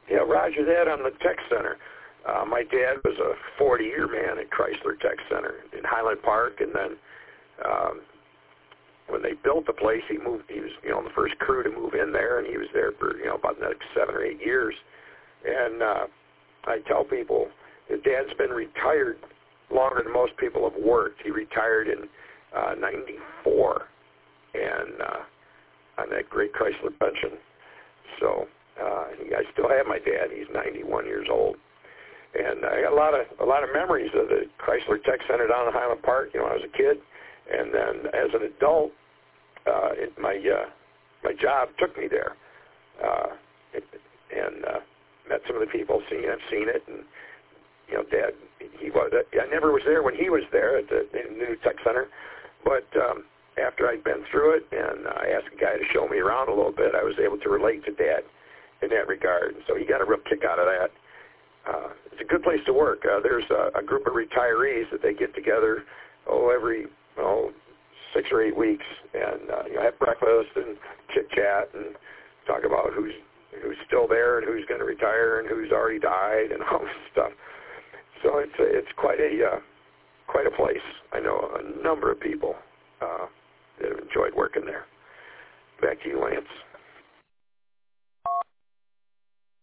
Yeah, roger that on the tech center. My dad was a 40-year man at Chrysler Tech Center in Highland Park, and then when they built the place, he was, the first crew to move in there, and he was there for, about the next 7 or 8 years. And I tell people that Dad's been retired longer than most people have worked. He retired in 94, and on that great Chrysler pension. So I still have my dad. He's 91 years old. And I got a lot of memories of the Chrysler Tech Center down in Highland Park, when I was a kid. And then as an adult, my job took me there, and met some of the people. I've seen it, and Dad, I never was there when he was there at the new Tech Center, but after I'd been through it, and I asked a guy to show me around a little bit, I was able to relate to Dad in that regard. And so he got a real kick out of that. It's a good place to work. There's a group of retirees that they get together every 6 or 8 weeks, and have breakfast and chit chat and talk about who's still there and who's going to retire and who's already died and all this stuff. So it's quite a place. I know a number of people that have enjoyed working there. Back to you, Lance.